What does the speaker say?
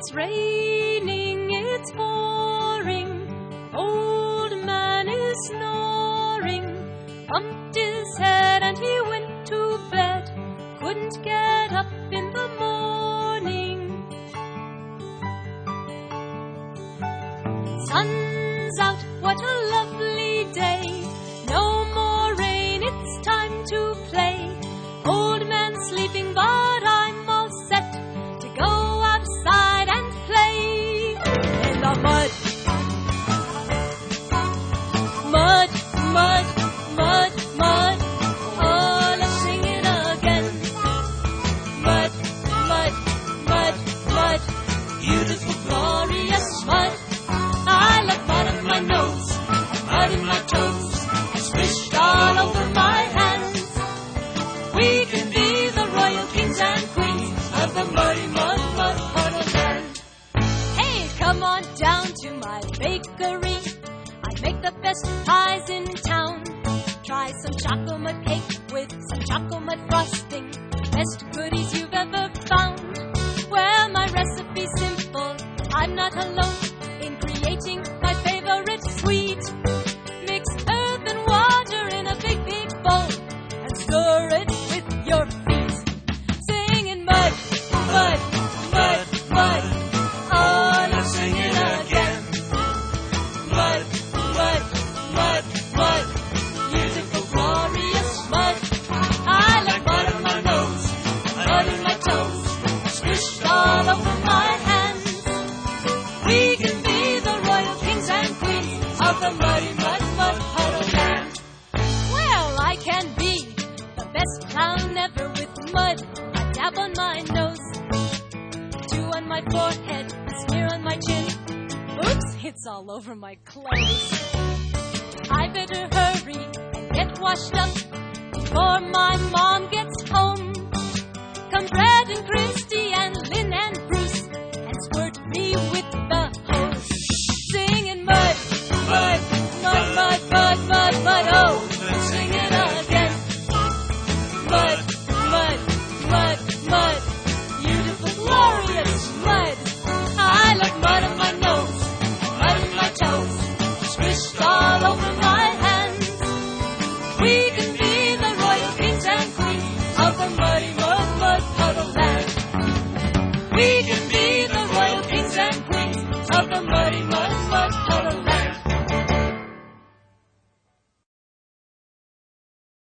It's raining, it's pouring, old man is snoring, bumped his head and he went to bed, couldn't get up in the morning. Sun's out, what a lovely day, no more rain, it's time to play. Old man sleeping, but I'm all set to go outside and play in the mud. Mud, mud, mud, mud, oh, let's sing it again. Mud, mud, mud, mud, beautiful, glorious mud. I love mud on my nose, mud in my toes, swished all over my hands. We can be the royal kings and queens of the muddy mud, mud, puddle land. Hey, come on down to my bakery. I make the best pies in town. Try some chocolate cake with some chocolate frosting. Best goodies you've ever found. Well, my recipe's simple. I'm not alone in creating my favorite sweet. Mix earth and water in a big, big bowl and stir it with your feet. Singing mud, mud, mud, mud. Oh, let's sing it again. Mud, mud, mud, mud. Beautiful, glorious mud. I like mud on my nose, mud in my toes, squished all over my hands. We can be the royal kings and queens of the muddy mud, mud, puddle land. Well, I can be the best clown ever with mud. A dab on my nose, 2 on my forehead, a smear on my chin. Oops, it's all over my clothes. I better hurry and get washed up before my mom